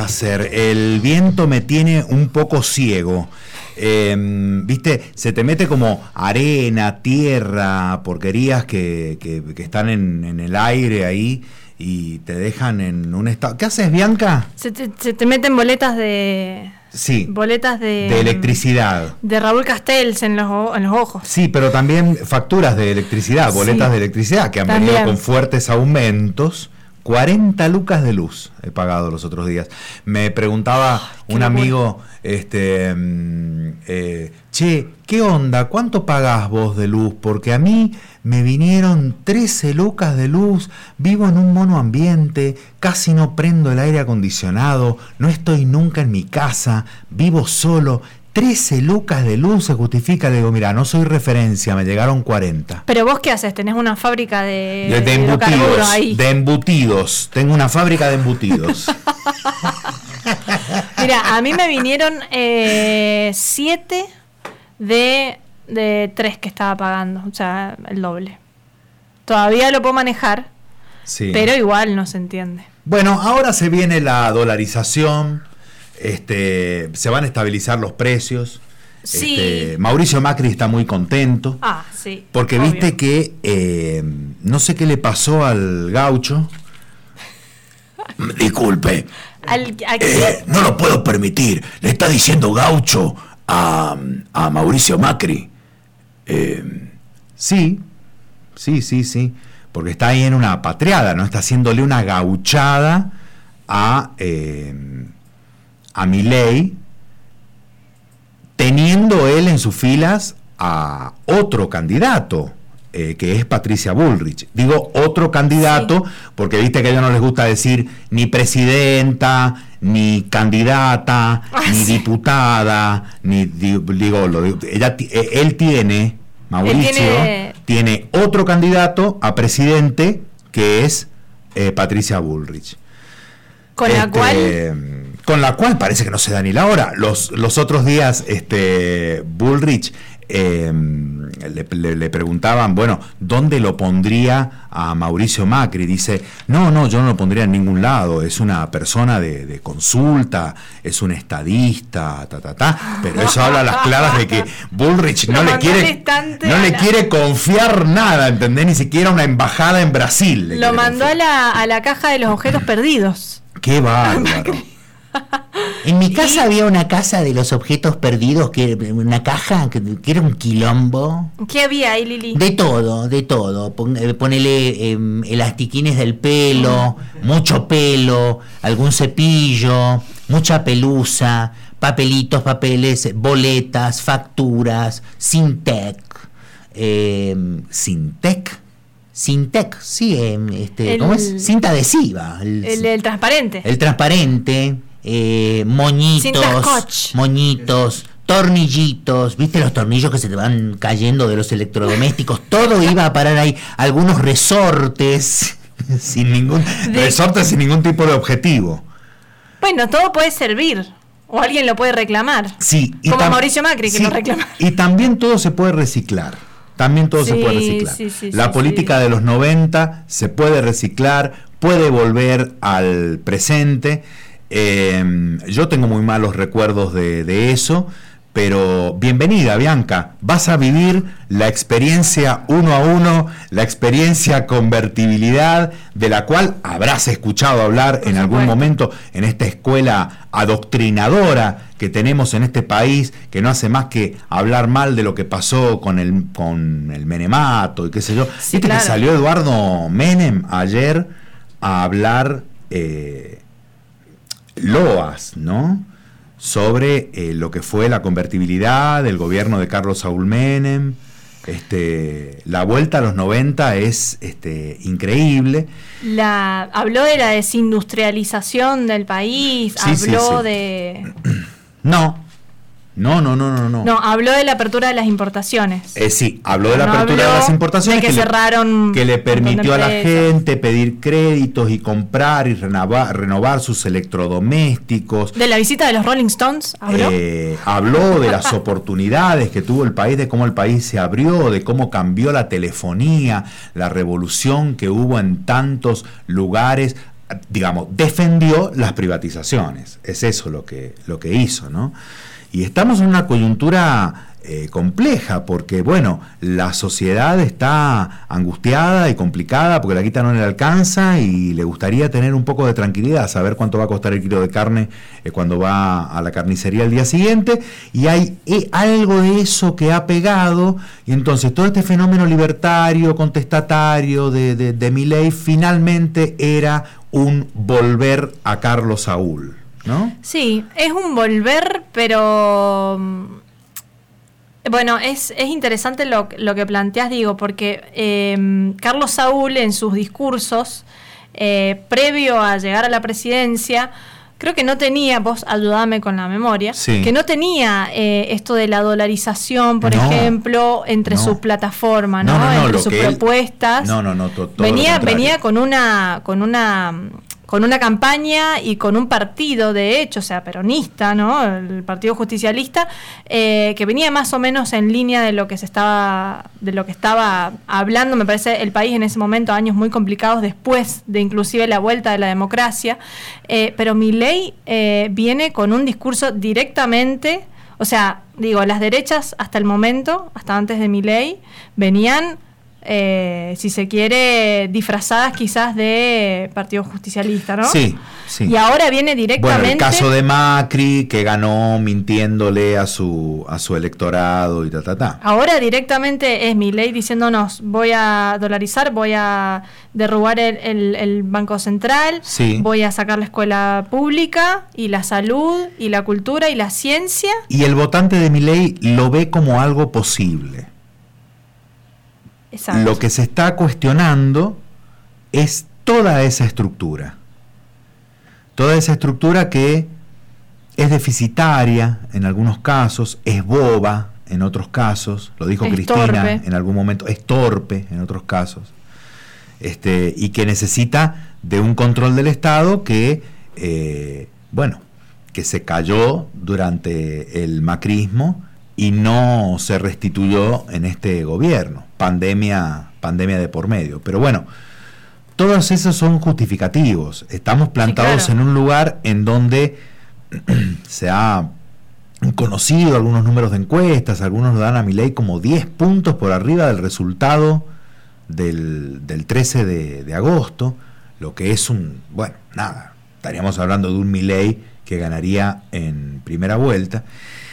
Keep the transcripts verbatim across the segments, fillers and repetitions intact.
va a ser? El viento me tiene un poco ciego. Eh, Viste, se te mete como arena, tierra, porquerías que, que, que están en, en el aire ahí y te dejan en un estado. ¿Qué haces, Bianca? Se te, se te meten boletas de... Sí. Boletas de... De electricidad. De Raúl Castells en los, en los ojos. Sí, pero también facturas de electricidad, boletas sí. de electricidad que han también. venido con fuertes aumentos. cuarenta lucas de luz he pagado los otros días. Me preguntaba oh, un amigo, este, eh, che, ¿qué onda? ¿Cuánto pagás vos de luz? Porque a mí me vinieron trece lucas de luz, vivo en un monoambiente, casi no prendo el aire acondicionado, no estoy nunca en mi casa, vivo solo. trece lucas de luz se justifica. Le digo, mira, no soy referencia, me llegaron cuarenta. ¿Pero vos qué haces? ¿Tenés una fábrica de, de, de embutidos? Ahí. De embutidos. Tengo una fábrica de embutidos. Mira, a mí me vinieron eh, siete de, de tres que estaba pagando, o sea, el doble. Todavía lo puedo manejar, sí. pero igual no se entiende. Bueno, ahora se viene la dolarización. Este, se van a estabilizar los precios. Sí. Este, Mauricio Macri está muy contento. Ah, sí. Porque obvio. Viste que eh, no sé qué le pasó al gaucho. Disculpe. ¿Al, a eh, no lo puedo permitir. Le está diciendo gaucho a, a Mauricio Macri. Eh, sí, sí, sí, sí. Porque está ahí en una patriada, ¿no? Está haciéndole una gauchada a... Eh, a Milei, teniendo él en sus filas a otro candidato, eh, que es Patricia Bullrich. Digo otro candidato, sí. porque viste que a ellos no les gusta decir ni presidenta, ni candidata, ah, ni sí. diputada, ni digo, lo, ella, él tiene, Mauricio, él tiene... tiene otro candidato a presidente que es eh, Patricia Bullrich. Con este, la cual... Con la cual parece que no se da ni la hora. Los, los otros días, este Bullrich eh, le, le, le preguntaban, bueno, ¿dónde lo pondría a Mauricio Macri? Dice, no, no, yo no lo pondría en ningún lado. Es una persona de, de consulta, es un estadista, ta, ta, ta. Pero eso habla a las claras de que Bullrich no le quiere, no le quiere confiar nada, ¿entendés? Ni siquiera una embajada en Brasil. Lo mandó a la, a la caja de los objetos perdidos. ¡Qué bárbaro! En mi casa y... había una casa de los objetos perdidos, que una caja que, que era un quilombo. ¿Qué había ahí, Lili? De todo, de todo. Pon, ponele eh, elastiquines del pelo, mm. mucho pelo, algún cepillo, mucha pelusa, papelitos, papeles, boletas, facturas, Sintec. Eh, ¿Sintec? Sintec, sí, eh, este, el, ¿cómo es? Cinta adhesiva. El, el, el transparente. El transparente. Eh, moñitos, moñitos, tornillitos, ¿viste los tornillos que se te van cayendo de los electrodomésticos? Todo iba a parar ahí, algunos resortes, sin ningún de... resortes sin ningún tipo de objetivo. Bueno, todo puede servir, o alguien lo puede reclamar. Sí, y como tam- Mauricio Macri, que sí, lo reclama. Y también todo se puede reciclar. También todo sí, se puede reciclar. Sí, sí, La sí, política sí. de los noventa se puede reciclar, puede volver al presente. Eh, yo tengo muy malos recuerdos de, de eso, pero bienvenida, Bianca. Vas a vivir la experiencia uno a uno, la experiencia convertibilidad, de la cual habrás escuchado hablar en algún momento en esta escuela adoctrinadora que tenemos en este país, que no hace más que hablar mal de lo que pasó con el, con el menemato y qué sé yo. Sí, Viste claro. que salió Eduardo Menem ayer a hablar... Eh, loas, ¿no? Sobre eh, lo que fue la convertibilidad del gobierno de Carlos Saúl Menem. Este, la vuelta a los noventa es este, increíble. La, habló de la desindustrialización del país, sí, habló sí, sí. de... No, no, no, no, no, no. No, habló de la apertura de las importaciones. Eh, sí, habló de la no apertura de las importaciones. De que, que cerraron... Le, que le permitió a la gente pedir créditos y comprar y renovar, renovar sus electrodomésticos. ¿De la visita de los Rolling Stones habló? Eh, habló de las oportunidades que tuvo el país, de cómo el país se abrió, de cómo cambió la telefonía, la revolución que hubo en tantos lugares. digamos, defendió las privatizaciones. Es eso lo que, lo que hizo, ¿no? Y estamos en una coyuntura eh, compleja, porque, bueno, la sociedad está angustiada y complicada porque la guita no le alcanza y le gustaría tener un poco de tranquilidad, saber cuánto va a costar el kilo de carne eh, cuando va a la carnicería el día siguiente, y hay eh, algo de eso que ha pegado, y entonces todo este fenómeno libertario, contestatario de, de, de Milei finalmente era un volver a Carlos Saúl, ¿no? Sí, es un volver, pero bueno, es, es interesante lo, lo que planteas, digo, porque eh, Carlos Saúl en sus discursos, eh, previo a llegar a la presidencia, creo que no tenía, vos ayudame con la memoria, sí. que no tenía eh, esto de la dolarización, por no, ejemplo, entre no. sus plataformas, ¿no? no, no, no entre sus propuestas. Él, no, no, no, to, todo venía, venía con una, con una con una campaña y con un partido, de hecho, o sea, peronista, ¿no? El Partido Justicialista, eh, que venía más o menos en línea de lo que se estaba, de lo que estaba hablando, me parece, el país en ese momento, años muy complicados después de inclusive la vuelta de la democracia, eh, pero Milei eh, viene con un discurso directamente, o sea, digo, las derechas hasta el momento, hasta antes de Milei, venían Eh, si se quiere, disfrazadas quizás de Partido Justicialista, ¿no? Sí, sí. Y ahora viene directamente... Bueno, el caso de Macri, que ganó mintiéndole a su a su electorado y ta, ta, ta. Ahora directamente es Milei diciéndonos, voy a dolarizar, voy a derrubar el, el, el Banco Central, sí. voy a sacar la escuela pública, y la salud, y la cultura, y la ciencia. Y el votante de Milei lo ve como algo posible. Exacto. Lo que se está cuestionando es toda esa estructura. Toda esa estructura que es deficitaria en algunos casos, es boba en otros casos, lo dijo es Cristina torpe. En algún momento, es torpe en otros casos, este, y que necesita de un control del Estado que, eh, bueno, que se cayó durante el macrismo y no se restituyó en este gobierno, pandemia, pandemia de por medio. Pero bueno, todos esos son justificativos. Estamos plantados sí, claro. en un lugar en donde se ha conocido algunos números de encuestas, algunos lo dan a Milei como diez puntos por arriba del resultado del, del trece de agosto, lo que es un, bueno, nada, estaríamos hablando de un Milei que ganaría en primera vuelta.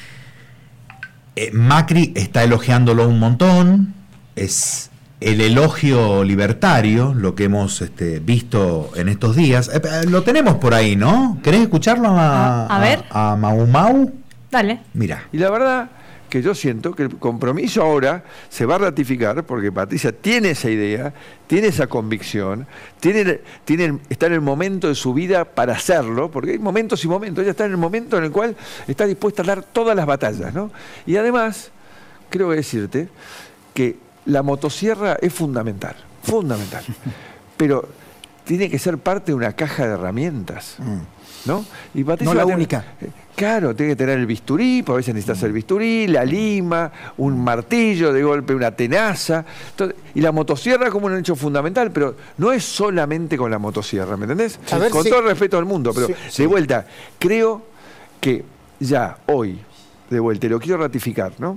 Eh, Macri está elogiándolo un montón, es el elogio libertario, lo que hemos este, visto en estos días. Eh, eh, lo tenemos por ahí, ¿no? ¿Querés escucharlo a, a, a, ver? a, a Mau Mau? Dale. Mira. Y la verdad que yo siento que el compromiso ahora se va a ratificar porque Patricia tiene esa idea, tiene esa convicción, tiene, tiene, está en el momento de su vida para hacerlo, porque hay momentos y momentos, ella está en el momento en el cual está dispuesta a dar todas las batallas, ¿no? Y además, creo que decirte que la motosierra es fundamental, fundamental, pero tiene que ser parte de una caja de herramientas, ¿no? Y Patricia no la tener, única. Claro, tiene que tener el bisturí, porque a veces necesitas el bisturí, la lima, un martillo, de golpe una tenaza. Entonces, y la motosierra como un hecho fundamental, pero no es solamente con la motosierra, ¿me entendés? A ver, con sí. todo el respeto al mundo, pero sí, de sí. vuelta, creo que ya hoy, de vuelta, y lo quiero ratificar, ¿no?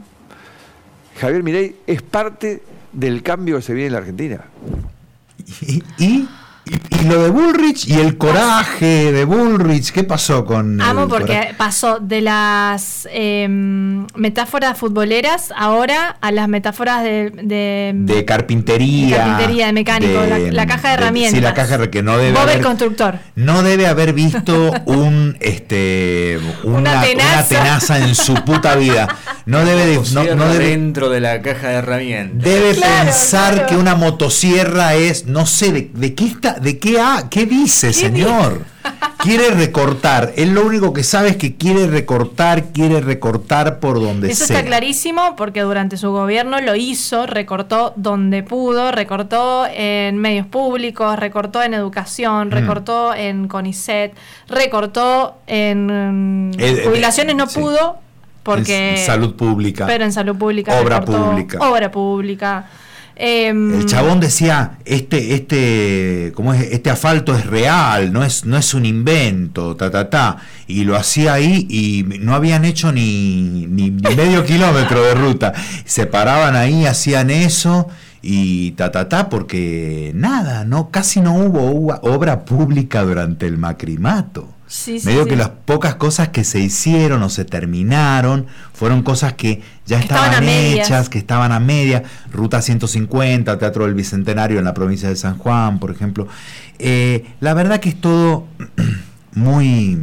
Javier Milei es parte del cambio que se viene en la Argentina. ¿Y? y Y, y lo de Bullrich y el coraje de Bullrich, ¿qué pasó con Amo el porque coraje? pasó de las eh, metáforas futboleras ahora a las metáforas de de, de carpintería, de carpintería, de mecánico, de, la, la caja de herramientas. De, sí, la caja que no debe Bob haber, el constructor. No debe haber visto un este una, una, tenaza. una tenaza en su puta vida. No debe de, no, no debe, dentro de la caja de herramientas. Debe claro, pensar claro. que una motosierra es, no sé, de, de qué está, de qué ha, qué dice, ¿Qué señor? Dice? Quiere recortar. Él lo único que sabe es que quiere recortar, quiere recortar por donde Eso sea. está clarísimo porque durante su gobierno lo hizo, recortó donde pudo, recortó en medios públicos, recortó en educación, mm. recortó en CONICET, recortó en eh, jubilaciones, no sí. pudo porque... En salud pública. Pero en salud pública. Obra recortó, pública. Obra pública. Eh, el chabón decía, este, este, ¿cómo es? Este asfalto es real, no es, no es un invento, ta, ta, ta. Y lo hacía ahí y no habían hecho ni, ni, ni medio kilómetro de ruta. Se paraban ahí, hacían eso y ta, ta, ta, porque nada, no, casi no hubo, hubo obra pública durante el macrimato. Sí, sí, Medio sí. que las pocas cosas que se hicieron o se terminaron fueron cosas que ya que estaban, estaban hechas, que estaban a media. Ruta ciento cincuenta, Teatro del Bicentenario en la provincia de San Juan, por ejemplo. Eh, la verdad que es todo muy,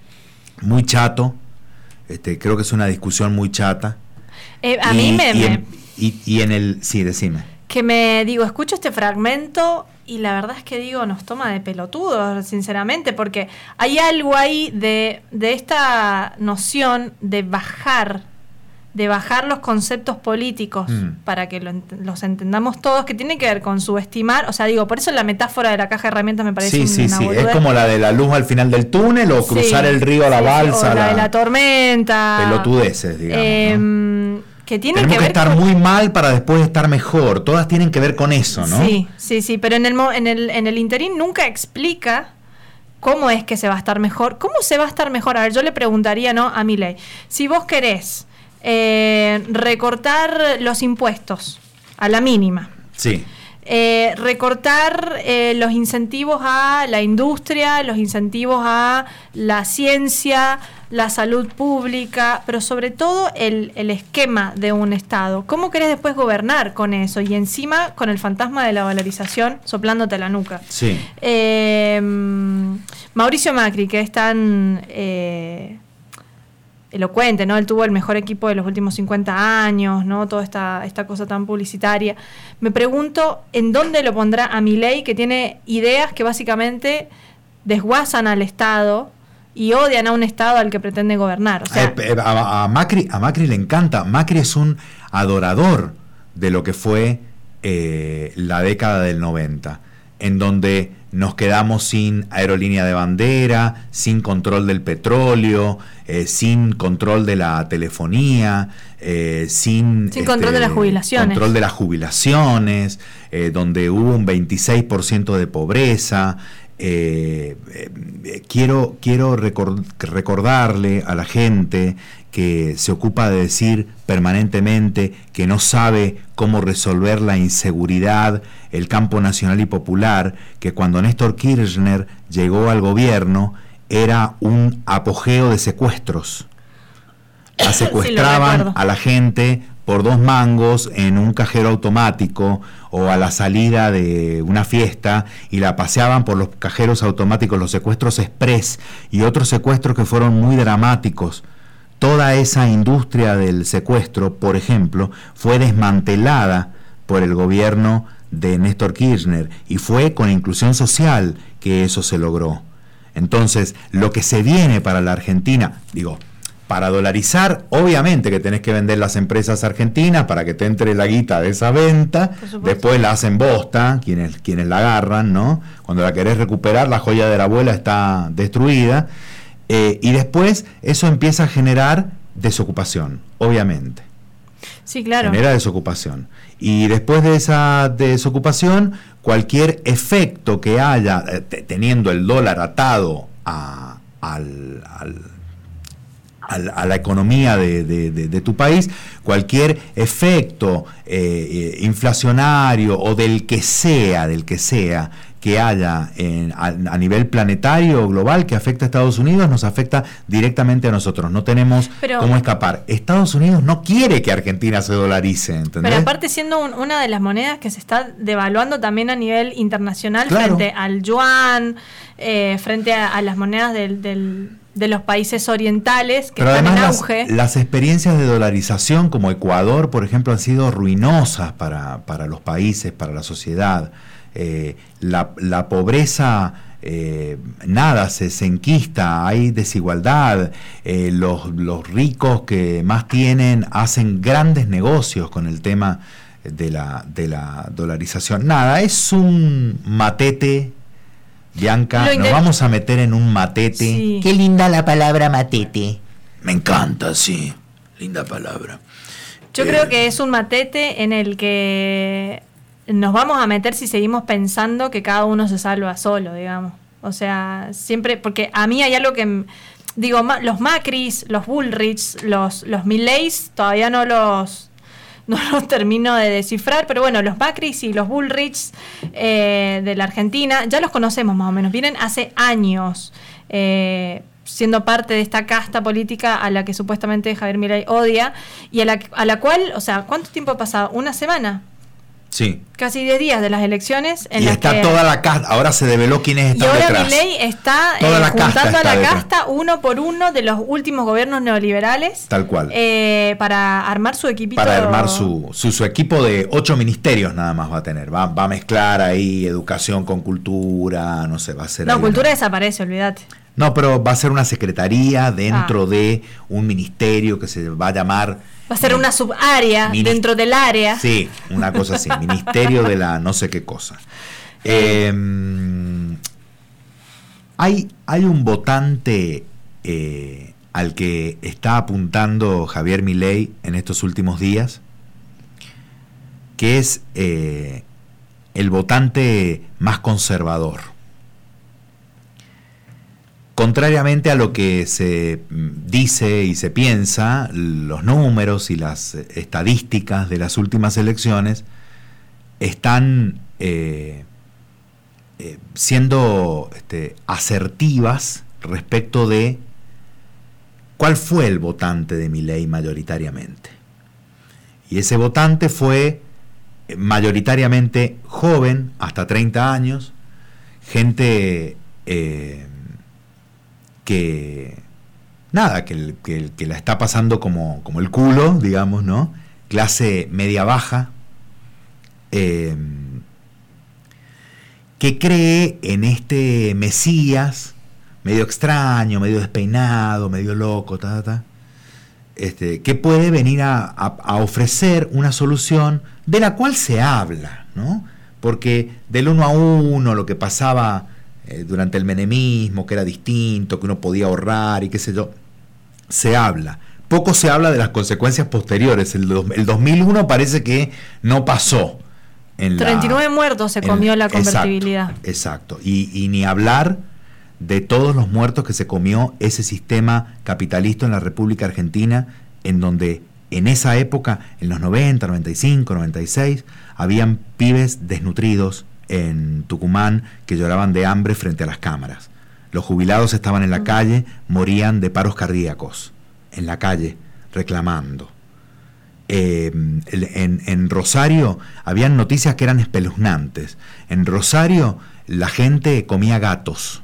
muy chato. Este, creo que es una discusión muy chata. Eh, a y, mí me... Y me... en, y, y en el... Sí, decime. Que me digo, escucho este fragmento y la verdad es que digo, nos toma de pelotudos, sinceramente, porque hay algo ahí de, de esta noción de bajar, de bajar los conceptos políticos mm. para que lo ent- los entendamos todos, que tiene que ver con subestimar, o sea, digo, por eso la metáfora de la caja de herramientas me parece sí, una sí, sí, boludez. es como la de la luz al final del túnel o cruzar sí, el río a la sí, balsa. o la, la de la tormenta. Pelotudeces, digamos, eh, ¿no? Que tienen Tenemos que, que ver estar con... muy mal para después estar mejor. Todas tienen que ver con eso, ¿no? Sí, sí, sí, pero en el, mo- en el, en el interín nunca explica cómo es que se va a estar mejor. ¿Cómo se va a estar mejor? A ver, yo le preguntaría, ¿no?, a Milei, si vos querés eh, recortar los impuestos a la mínima. Sí. Eh, recortar eh, los incentivos a la industria, los incentivos a la ciencia, la salud pública, pero sobre todo el, el esquema de un Estado. ¿Cómo querés después gobernar con eso? Y encima con el fantasma de la valorización soplándote la nuca. Sí. Eh, Mauricio Macri, que es tan... Eh, elocuente, ¿no? Él tuvo el mejor equipo de los últimos cincuenta años, ¿no? Toda esta, esta cosa tan publicitaria. Me pregunto en dónde lo pondrá a Milei, que tiene ideas que básicamente desguazan al Estado y odian a un Estado al que pretende gobernar. O sea, eh, a, a, Macri, a Macri le encanta. Macri es un adorador de lo que fue eh, la década del noventa, en donde nos quedamos sin aerolínea de bandera, sin control del petróleo, eh, sin control de la telefonía, eh, sin, sin este, control de las jubilaciones, control de las jubilaciones, eh, donde hubo un veintiséis por ciento de pobreza. Eh, eh, quiero quiero record, recordarle a la gente que se ocupa de decir permanentemente que no sabe cómo resolver la inseguridad, el campo nacional y popular, que cuando Néstor Kirchner llegó al gobierno era un apogeo de secuestros. La secuestraban sí, a la gente por dos mangos en un cajero automático o a la salida de una fiesta y la paseaban por los cajeros automáticos, los secuestros express y otros secuestros que fueron muy dramáticos. Toda esa industria del secuestro, por ejemplo, fue desmantelada por el gobierno de Néstor Kirchner y fue con inclusión social que eso se logró. Entonces, lo que se viene para la Argentina, digo, para dolarizar, obviamente que tenés que vender las empresas argentinas para que te entre la guita de esa venta, después la hacen bosta, quienes, quienes la agarran, ¿no? Cuando la querés recuperar, la joya de la abuela está destruida, eh, y después eso empieza a generar desocupación, obviamente. Sí, claro. Genera desocupación. Y después de esa desocupación, cualquier efecto que haya, eh, teniendo el dólar atado a, al... al a la economía de, de, de, de tu país, cualquier efecto eh, inflacionario o del que sea, del que sea que haya en, a, a nivel planetario o global que afecta a Estados Unidos, nos afecta directamente a nosotros. No tenemos pero, cómo escapar. Estados Unidos no quiere que Argentina se dolarice, ¿entendés? Pero aparte siendo un, una de las monedas que se está devaluando también a nivel internacional, claro, frente al yuan, eh, frente a, a las monedas del... del de los países orientales que pero están además en auge. Las, las experiencias de dolarización como Ecuador, por ejemplo, han sido ruinosas para, para los países, para la sociedad. Eh, la, la pobreza, eh, nada, se, se enquista, hay desigualdad. Eh, los, los ricos que más tienen hacen grandes negocios con el tema de la, de la dolarización. Nada, es un matete. Bianca, nos vamos a meter en un matete. Sí. Qué linda la palabra matete. Me encanta, sí. Linda palabra. Yo eh. creo que es un matete en el que nos vamos a meter si seguimos pensando que cada uno se salva solo, digamos. O sea, siempre, porque a mí hay algo que, digo, ma, los Macris, los Bullrich, los, los Mileys, todavía no los, no los termino de descifrar, pero bueno, los Macris y los Bullrich eh, de la Argentina, ya los conocemos más o menos, vienen hace años eh, siendo parte de esta casta política a la que supuestamente Javier Milei odia, y a la, a la cual, o sea, ¿cuánto tiempo ha pasado? ¿Una semana? Sí. Casi diez días de las elecciones. En y las está que, toda la casta, ahora se develó quiénes están detrás. Y ahora Milei está eh, la juntando a la detrás. casta uno por uno de los últimos gobiernos neoliberales. Tal cual. Eh, para armar su equipito. Para armar su, su, su equipo de ocho ministerios nada más va a tener. Va, va a mezclar ahí educación con cultura, no sé, va a ser... No, cultura una... desaparece, olvídate. No, pero va a ser una secretaría dentro ah. de un ministerio que se va a llamar... Va a ser una subárea Minist- dentro del área. Sí, una cosa así, ministerio de la no sé qué cosa. Eh, hay, hay un votante eh, al que está apuntando Javier Milei en estos últimos días, que es eh, el votante más conservador. Contrariamente a lo que se dice y se piensa, los números y las estadísticas de las últimas elecciones están eh, eh, siendo este, asertivas respecto de cuál fue el votante de Milei mayoritariamente. Y ese votante fue mayoritariamente joven, hasta treinta años, gente... Eh, que nada, que, que, que la está pasando como, como el culo, digamos, ¿no? Clase media baja, eh, que cree en este Mesías, medio extraño, medio despeinado, medio loco, ta, ta, ta, este, que puede venir a, a, a ofrecer una solución de la cual se habla, ¿no? Porque del uno a uno, lo que pasaba durante el menemismo, que era distinto, que uno podía ahorrar y qué sé yo, se habla. Poco se habla de las consecuencias posteriores. El, el dos mil uno parece que no pasó. En treinta y nueve la, muertos se comió en, la convertibilidad. Exacto, exacto. Y, y ni hablar de todos los muertos que se comió ese sistema capitalista en la República Argentina, en donde en esa época, en los noventa, noventa y cinco, noventa y seis, habían pibes desnutridos en Tucumán que lloraban de hambre frente a las cámaras. Los jubilados estaban en la calle, morían de paros cardíacos, en la calle, reclamando. Eh, en, en Rosario habían noticias que eran espeluznantes. En Rosario la gente comía gatos.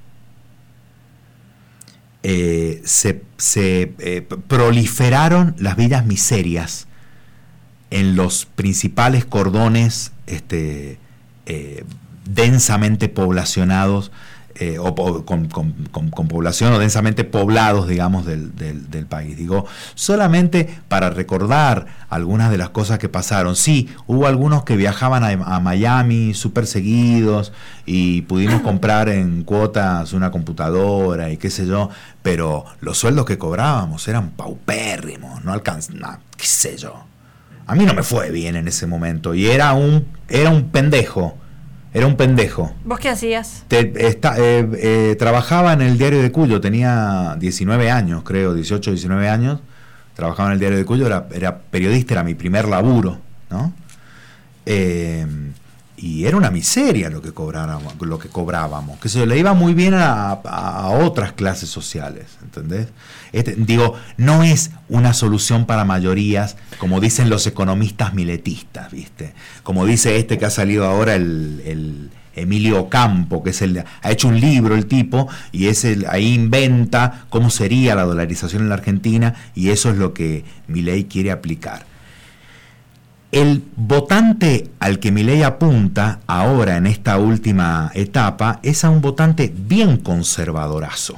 Eh, se se eh, proliferaron las villas miserias en los principales cordones este Eh, densamente poblacionados eh, o po- con, con, con, con población o densamente poblados, digamos, del, del, del país. Digo, solamente para recordar algunas de las cosas que pasaron. Sí, hubo algunos que viajaban a, a Miami súper seguidos y pudimos comprar en cuotas una computadora y qué sé yo, pero los sueldos que cobrábamos eran paupérrimos, no alcanzaban, qué sé yo. A mí no me fue bien en ese momento y era un era un pendejo, era un pendejo. ¿Vos qué hacías? Te, esta, eh, eh, trabajaba en el Diario de Cuyo, tenía diecinueve años, creo, dieciocho, diecinueve años, trabajaba en el Diario de Cuyo, era, era periodista, era mi primer laburo, ¿no? Eh, y era una miseria lo que cobrábamos, lo que cobrábamos, que se le iba muy bien a, a, a otras clases sociales, ¿entendés? Este, digo, no es una solución para mayorías, como dicen los economistas miletistas, ¿viste? Como dice este que ha salido ahora, el, el Emilio Campo, que es el, ha hecho un libro el tipo, y es el, ahí inventa cómo sería la dolarización en la Argentina, y eso es lo que Milei quiere aplicar. El votante al que Milei apunta ahora en esta última etapa es a un votante bien conservadorazo.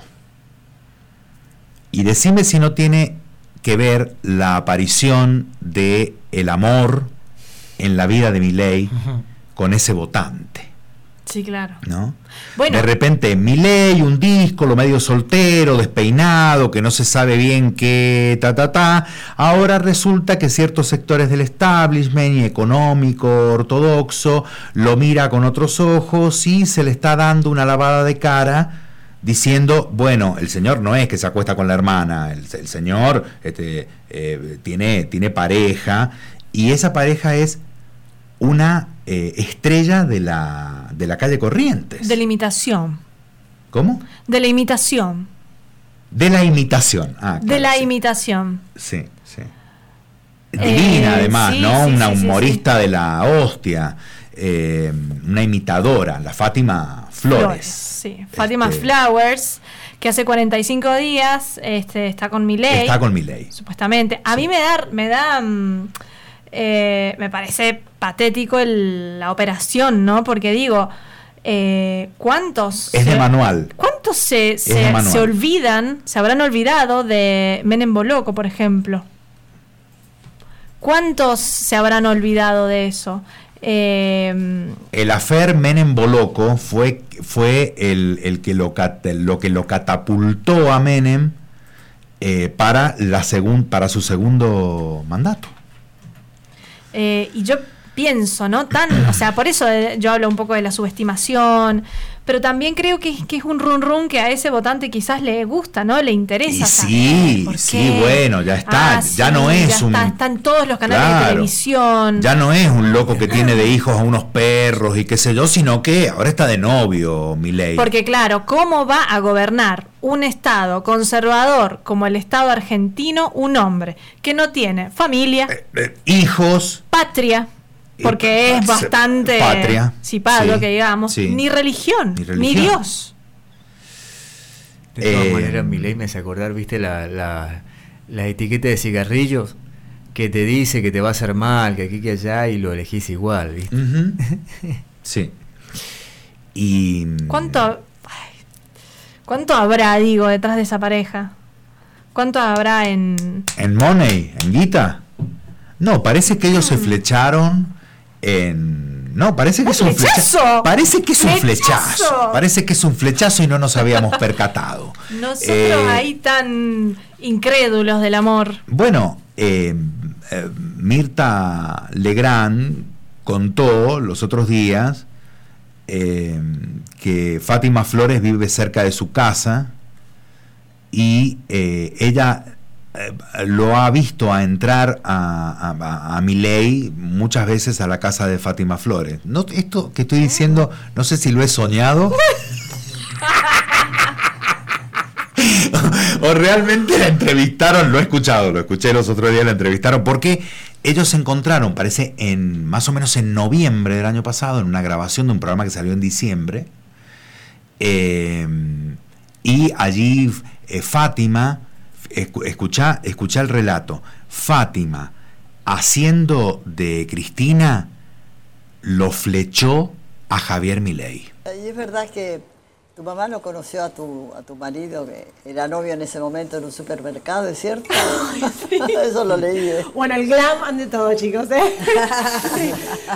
Y decime si no tiene que ver la aparición de el amor en la vida de Milei uh-huh. con ese votante. Sí, claro. ¿No? Bueno. De repente, Milei, un disco, lo medio soltero, despeinado, que no se sabe bien qué, ta, ta, ta. Ahora resulta que ciertos sectores del establishment y económico ortodoxo lo mira con otros ojos y se le está dando una lavada de cara diciendo, bueno, el señor no es que se acuesta con la hermana, el, el señor este, eh, tiene, tiene pareja, y esa pareja es una eh, estrella de la, de la calle Corrientes. De la imitación. ¿Cómo? De la imitación. De la imitación. Ah, claro, de la sí. imitación. Sí, sí. Divina, eh, además, sí, ¿no? Sí, una sí, humorista sí, sí. de la hostia, eh, una imitadora, la Fátima Flores. Flores sí, Fátima este, Flowers, que hace cuarenta y cinco días este, está con Milei. Está con Milei. Supuestamente. A sí. mí me da, me da, eh, me parece patético el, la operación, ¿no? Porque digo, eh, ¿cuántos? Es se, de manual. ¿Cuántos se, Es se, de manual. se olvidan, se habrán olvidado de Menem Boloco, por ejemplo? ¿Cuántos se habrán olvidado de eso? Eh, el afer Menem Boloco fue, fue el, el que lo, lo que lo catapultó a Menem eh, para, la segun, para su segundo mandato. Eh, y yo pienso, ¿no? Tan, o sea, por eso yo hablo un poco de la subestimación, pero también creo que, que es un run run que a ese votante quizás le gusta, ¿no? Le interesa. Y sí, sí, bueno, ya está, ah, ya sí, no es ya un... Está, está en todos los canales claro, de televisión. Ya no es un loco que tiene de hijos a unos perros y qué sé yo, sino que ahora está de novio, Milei. Porque claro, ¿cómo va a gobernar un estado conservador como el estado argentino un hombre que no tiene familia, eh, eh, hijos, patria? Porque es bastante patria, cipado, sí, que digamos, sí. ni, religión, ni religión, ni Dios. De todas eh, maneras, Milei me hace acordar, ¿viste? La, la, la etiqueta de cigarrillos que te dice que te va a hacer mal, que aquí que allá, y lo elegís igual, ¿viste? Uh-huh. Sí. Y... ¿Cuánto, ay, ¿Cuánto habrá, digo, detrás de esa pareja? ¿Cuánto habrá en... ¿En money? ¿En guita? No, parece que ellos se flecharon en... No, parece que es un flechazo. flechazo. Parece que es un ¡Flechazo! flechazo. Parece que es un flechazo y no nos habíamos percatado. Nosotros Eh, ahí tan incrédulos del amor. Bueno, eh, eh, Mirta Legrand contó los otros días eh, que Fátima Flores vive cerca de su casa y eh, ella eh, lo ha visto a entrar a, a, a Milei muchas veces a la casa de Fátima Flores. No, esto que estoy diciendo, no sé si lo he soñado o realmente la entrevistaron, lo he escuchado, lo escuché los otros días, la entrevistaron, porque ellos se encontraron, parece, en más o menos en noviembre del año pasado, en una grabación de un programa que salió en diciembre, eh, y allí eh, Fátima, escu- escuchá, escuchá el relato, Fátima, haciendo de Cristina, lo flechó a Javier Milei. Y es verdad que tu mamá no conoció a tu, a tu marido, que era novio en ese momento en un supermercado, ¿es cierto? Sí. Eso lo leí. ¿eh? Bueno, el glam ante todo, chicos. ¿eh? Sí.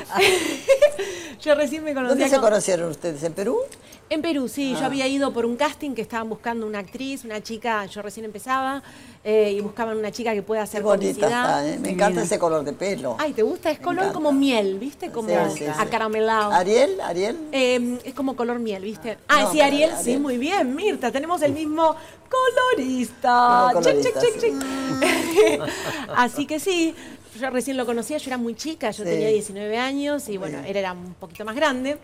Yo recién me conocí. ¿Dónde se con... conocieron ustedes? ¿En Perú? En Perú, sí. Ah. Yo había ido por un casting que estaban buscando una actriz, una chica, yo recién empezaba, eh, y buscaban una chica que pueda hacer Qué bonita publicidad. está, ¿eh? Me encanta ese color de pelo. Ay, ¿te gusta? Es Me color encanta. como miel, ¿viste? Como Sí, sí, sí. acaramelado. ¿Ariel? ¿Ariel? Eh, es como color miel, ¿viste? Ah, No, sí, pero Ariel, Ariel. sí, muy bien, Mirta. Tenemos el mismo colorista. Mismo colorista, Chic, chic, chic, chic. Así que sí, yo recién lo conocía, yo era muy chica, yo Sí. tenía diecinueve años y bueno, Sí. él era un poquito más grande.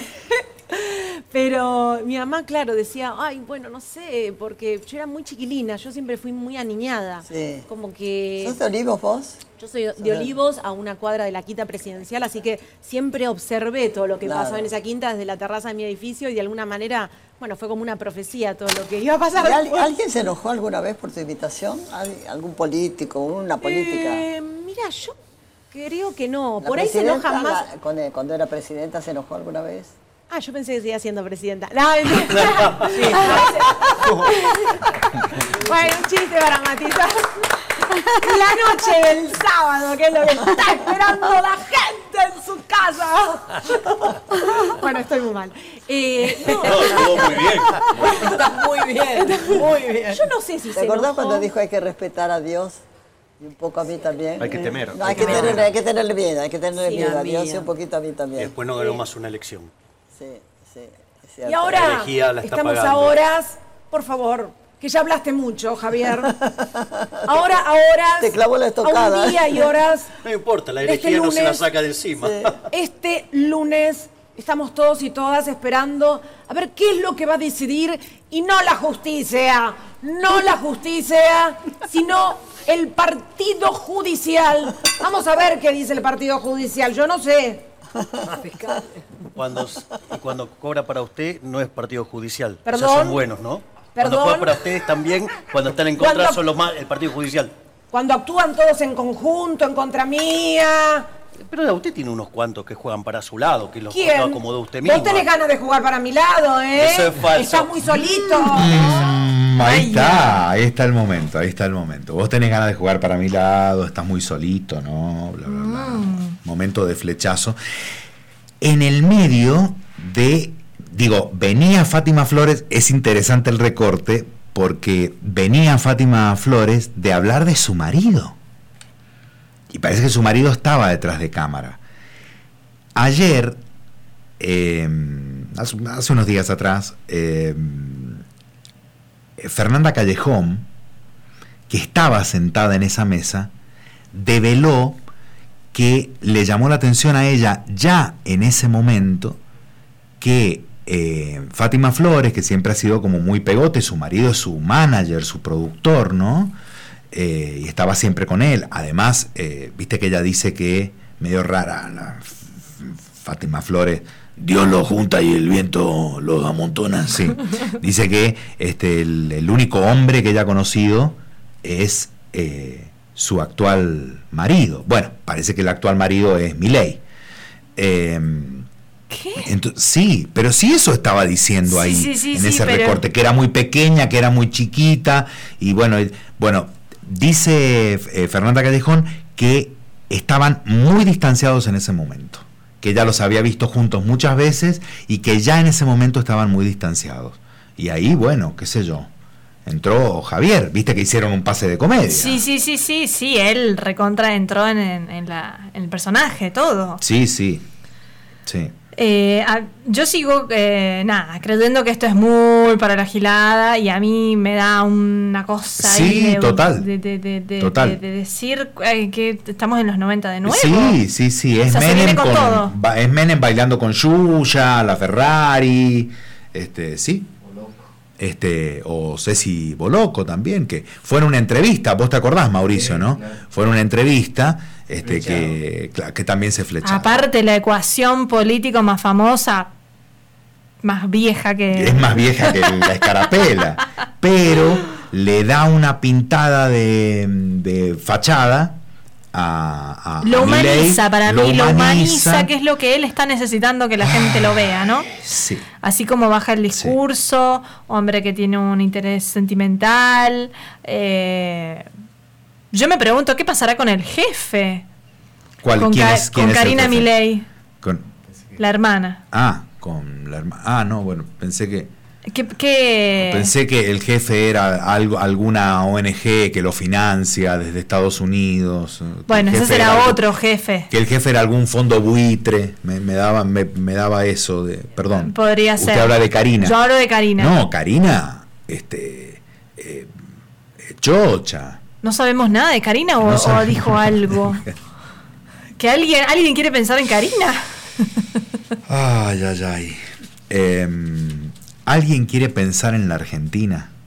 Pero mi mamá, claro, decía, ay, bueno, no sé, porque yo era muy chiquilina, yo siempre fui muy aniñada. Sí. Como que... ¿Sos de Olivos vos? Yo soy de Olivos, a una cuadra de la quinta presidencial, así que siempre observé todo lo que Claro. pasaba en esa quinta desde la terraza de mi edificio y de alguna manera, bueno, fue como una profecía todo lo que iba a pasar. ¿Y al- después. ¿Alguien se enojó alguna vez por tu invitación? ¿Al- ¿Algún político, una política? Eh, mira, yo creo que no. ¿La Por ahí se presidenta, enojan más. la- con- cuando era presidenta, ¿se enojó alguna vez? Ah, yo pensé que seguía siendo presidenta. No, mentira. Sí. Bueno, un chiste para Matita. La noche del sábado, que es lo que está esperando la gente en su casa. pasa? Bueno, estoy muy mal. Eh, no, no, estuvo muy bien. Está muy bien, muy bien. Yo no sé si ¿Te se acordás enojó? cuando dijo hay que respetar a Dios? Y un poco a mí también. Hay que temer. No, hay, que tenerle, hay que tenerle miedo, hay que tenerle Sí, miedo a amiga. Dios y un poquito a mí también. Después no ganó más una elección. Sí, sí. Es Y cierto. La ahora herejía la está estamos pagando. a horas, por favor, que ya hablaste mucho, Javier. Ahora a horas, Te clavó la a estocada. un día y horas. No importa, la Este herejía no se la lunes- saca de encima. Sí. Este lunes estamos todos y todas esperando a ver qué es lo que va a decidir, y no la justicia, no la justicia, sino el partido judicial. Vamos a ver qué dice el partido judicial, yo no sé. Cuando, y cuando cobra para usted no es partido judicial. O Perdón. sea, son buenos, ¿no? Cuando Perdón. cobra para ustedes también, cuando están en contra Cuando- son los más, el partido judicial. Cuando actúan todos en conjunto, en contra mía. Pero usted tiene unos cuantos que juegan para su lado, que los ¿Quién? lo acomodó usted mismo. Vos tenés ganas de jugar para mi lado, ¿eh? Eso es falso. Estás muy solito. Mm, ahí Ay, está, ahí está el momento, ahí está el momento. Vos tenés ganas de jugar para mi lado, estás muy solito, ¿no? Bla, bla, bla. Momento de flechazo. En el medio de, digo, venía Fátima Flores, es interesante el recorte, porque venía Fátima Flores de hablar de su marido. Y parece que su marido estaba detrás de cámara. Ayer, eh, hace, hace unos días atrás, eh, Fernanda Callejón, que estaba sentada en esa mesa, develó que le llamó la atención a ella ya en ese momento que eh, Fátima Flores, que siempre ha sido como muy pegote, su marido es su manager, su productor, ¿no? Eh, y estaba siempre con él. Además, eh, viste que ella dice que, medio rara, la F- Fátima Flores, Dios lo junta y el viento lo amontona. Sí. Dice que este, el, el único hombre que ella ha conocido es eh, su actual marido. Bueno, parece que el actual marido es Milei. Eh, ¿Qué? Entonces, sí, pero sí eso estaba diciendo Sí, ahí, sí, sí, en sí, ese pero- recorte, que era muy pequeña, que era muy chiquita, y bueno, eh, bueno, dice eh, Fernanda Callejón que estaban muy distanciados en ese momento, que ya los había visto juntos muchas veces y que ya en ese momento estaban muy distanciados. Y ahí, bueno, qué sé yo, entró Javier, viste que hicieron un pase de comedia. Sí, sí, sí, sí, sí, él recontra entró en, en, en la, en el personaje, todo. Sí, sí, sí. Eh, a- yo sigo, eh, nada, creyendo que esto es muy para la gilada, y a mí me da una cosa Sí, ahí de, total, de, de- de- de- total. de- de decir eh, que estamos en los noventa de nuevo. Sí, sí, sí, es O sea, se Menem viene con con, todo. ba- es Menem bailando con Yuya, la Ferrari, este, sí. Este, o Ceci Boloco también, que fue en una entrevista, vos te acordás, Mauricio, ¿no? Fue en una entrevista este, que, cla- que también se flechaba. Aparte, la ecuación político más famosa, más vieja que... Es más vieja que la escarapela, pero le da una pintada de, de fachada a, a Lo a Milei, humaniza, para mí, lo humaniza, que es lo que él está necesitando, que la gente lo vea, ¿no? Sí. Así como baja el discurso, hombre que tiene un interés sentimental. eh, yo me pregunto, ¿qué pasará con el jefe? ¿Cuál, Con, quién Ca- es, quién con es el Karina jefe? Milei, Con, la hermana. ah, con la hermana. Ah, no, bueno, pensé que ¿Qué, qué- pensé que el jefe era algo, alguna O N G que lo financia desde Estados Unidos. que Bueno, el ese jefe será era algo- otro jefe. Que el jefe era algún fondo buitre, me, me daba me, me daba eso de, perdón. Podría Usted ser. habla de Karina. Yo hablo de Karina. No, Karina, este, eh, eh, chocha. ¿No sabemos nada de Karina o, No o sabemos. dijo algo? ¿Que alguien, alguien quiere pensar en Karina? Ay, ay, ay. Em, ¿Alguien quiere pensar en la Argentina?